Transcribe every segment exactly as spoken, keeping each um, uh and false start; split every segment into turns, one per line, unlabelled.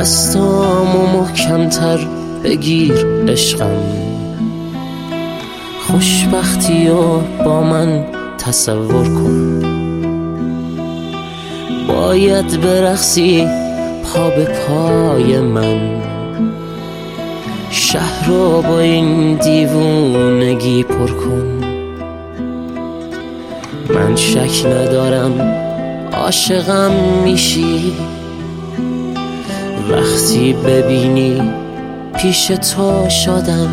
دستامو محکمتر بگیر عشقم، خوشبختی و با من تصور کن. باید برقصی پا به پای من، شهر رو با این دیوونگی پر کن. من شک ندارم عاشقم میشی، وقتی ببینی پیش تو شادم،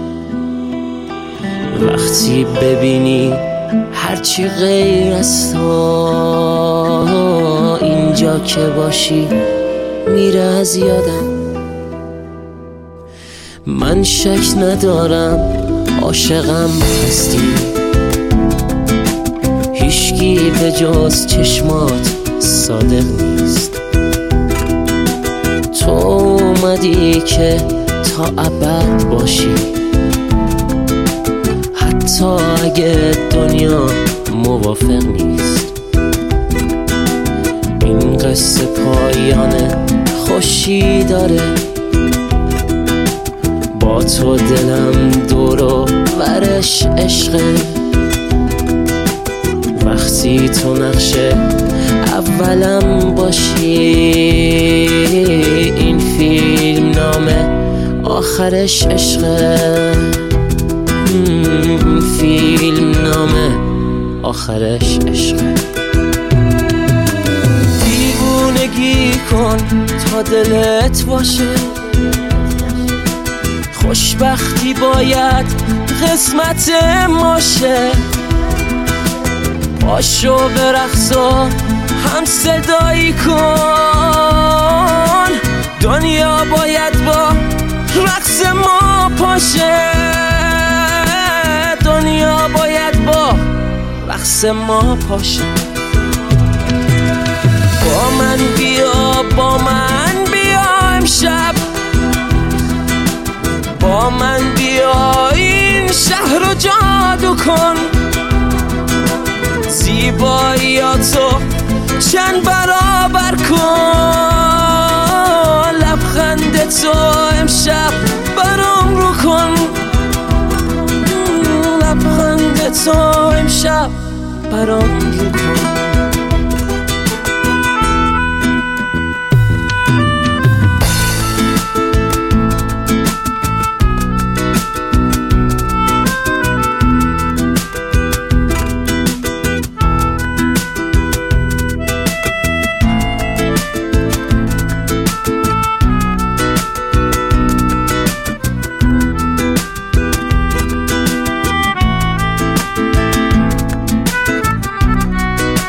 وقتی ببینی هرچی غیر از تو اینجا که باشی میره از یادم. من شک ندارم عاشقم هستی، هیچکی به جز چشمات صادق نیست. تو اومدی که تا ابد باشی، حتی اگه دنیا موافق نیست. این قصه پایان خوشی داره، با تو دلم دور و برش عشقه. وقتی تو نقشه اولم باشی، این فیلم نامه آخرش عشقه. این فیلم نامه آخرش عشقه. دیوونگی کن تا دلت باشه، خوشبختی باید قسمت ماشه. پاشو برقص و هم صدایی کن، دنیا باید با رقص ما پاشه. دنیا باید با رقص ما پاشه. با من بیا، با من بیا امشب، با من بیا این شهر رو جادو کن. زیباییاتو چند برابر کن، لبخند تو امشب برام رو کن. لبخند تو امشب برام رو کن.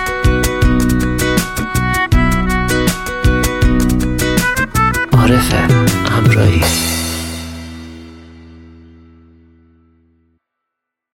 عارفه